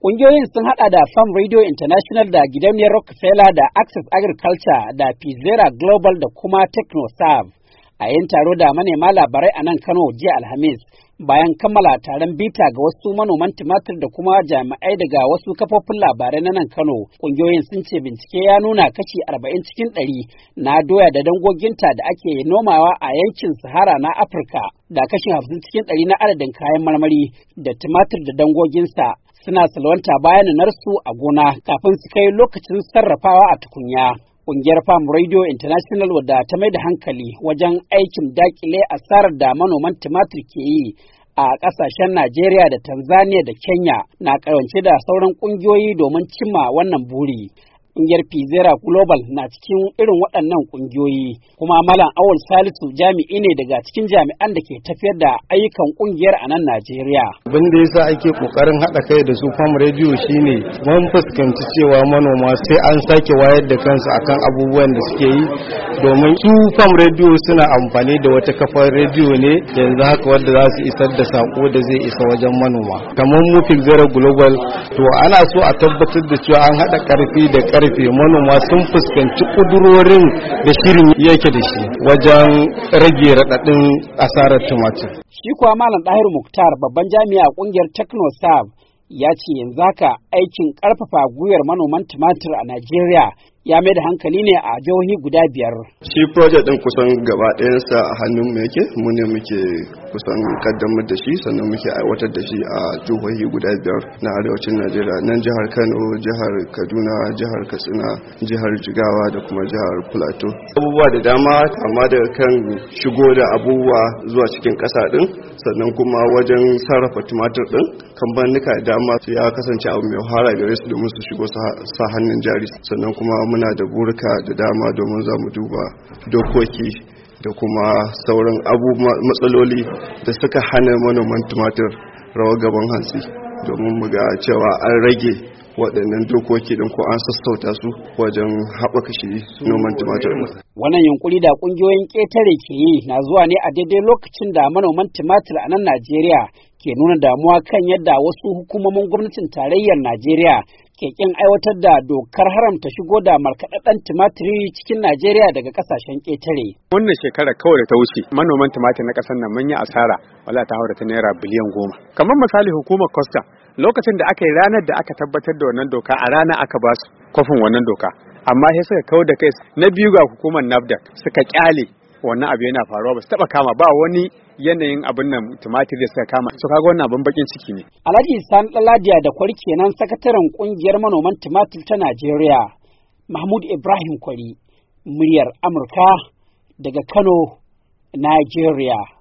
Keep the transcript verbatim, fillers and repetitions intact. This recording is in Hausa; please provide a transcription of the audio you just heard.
Ƙungiyoyin sun haɗa da Farm Radio International da Gidauniyar Rockefeller da Access Agriculture da Pizera Global da kuma TechnoServe a yin taro da manema labarai a nan Kano jiya Alhamis bayan kammala taron bita ga wasu manoman tumatir da kuma jami'ai daga wasu kafofin labarai na nan Kano. Ƙungiyoyin sun ce bincike ya nuna kashi arba'in cikin ɗari na doya da dangoginta da ake nomawa a yankin Sahara na Afirka da kashi hamsin cikin ɗari na adadin kayan marmari da tumatir da dangoginsa suna salwanta bayan narsu a gona kafin su kai lokacin sarrafawa a tukunya. Ƙungiyar Farm Radio International wadda ta mai da hankali wajen aikin dakile asarar da manoman tumatir ke yi a ƙasashen Najeriya da Tanzania da Kenya na ƙawance da sauran ƙungiyoyi domin cimma wannan buri. Ƙungiyar Pizera Global na cikin irin waɗannan ƙungiyoyi, kuma Malam Awul Salisu jami'i ne daga cikin jami'an da ke tafiyar da ayyukan ƙungiyar a nan Najeriya. Abin da yasa ake ƙoƙarin haɗa kai da su Farm Radio shine mun fuskanci cewa manoma sai an sake wayar da kansu akan abubuwan da suke yi, domin su Farm Radio suna amfani da wata kafar rediyo ne yanzu haka wadda za su isar da sako da zai isa wajen manoma. Kamar mu Pizera Global, to ana so a tabbatar da cewa an haɗa ƙarfi da ƙarfi rufe manoma sun fuskanci kudurorin da shirin yake da shi wajen rage raɗaɗin asarar tumatir. Shi kuwa Malam Dahiru Muktar, babban jami'a ƙungiyar TechnoServe, ya ce yanzu haka aikin ƙarfafa gwiwar manoman tumatir a Najeriya ya mai da hankali ne a jihohi guda biyar. Shi project ɗin kusan gaba ɗayansa a hannun mu yake, mu ne muke kusan kaddamar da shi sannan muke aiwatar da shi a jihohi guda biyar na arewacin Najeriya, nan jihar Kano, jihar Kaduna, jihar Katsina, jihar Jigawa da kuma jihar Plateau. Abubuwa da dama amma daga kan shigo da abubuwa zuwa cikin ƙasa ɗin, sannan kuma wajen sarrafa tumatir ɗin, kamfanika da dama ya kasance abu mai wahala gare su domin su shigo sa hannun jari, sannan kuma muna da burika da dama domin za mu duba dokoki da kuma sauran abubuwa matsaloli da suka hana manoman tumatir rawa gaban hantsi, domin mu ga cewa an rage waɗannan dokoki don ko an sassauta su wajen haɓaka shi noman tumatir. Wannan yunkuri da ƙungiyoyin ƙetare ke yi na zuwa ne a daidai lokacin da manoman tumatir a nan Najeriya ke nuna damuwa kan yadda wasu hukumomin gwamnatin tarayyar Najeriya ke kin aiwatar da dokar haramta shigo da markaɗaɗɗen tumatiri cikin Najeriya daga ƙasashen ƙetare. Wannan shekara kawai da ta wuce manoman tumatir na ƙasar nan mun yi asara wala ta haura ta naira biliyan goma. Kamar misali hukumar Costa, lokacin da aka yi ranar da aka tabbatar da wannan doka a rana aka ba su kofin wannan doka, amma sai suka kawo da kai. Na biyu ga hukumar NAFDAC suka kyale wannan abu yana faruwa, ba su taɓa kama ba wani yanayin abin nan tumatir da suka kama. So kaga wannan abin bakin ciki ne. Alhaji Sani Daladiya da Kwari kenan sakataren kungiyar manoman tumatir ta Najeriya. Mahmud Ibrahim Kwari, muryar Amurka daga Kano, Najeriya.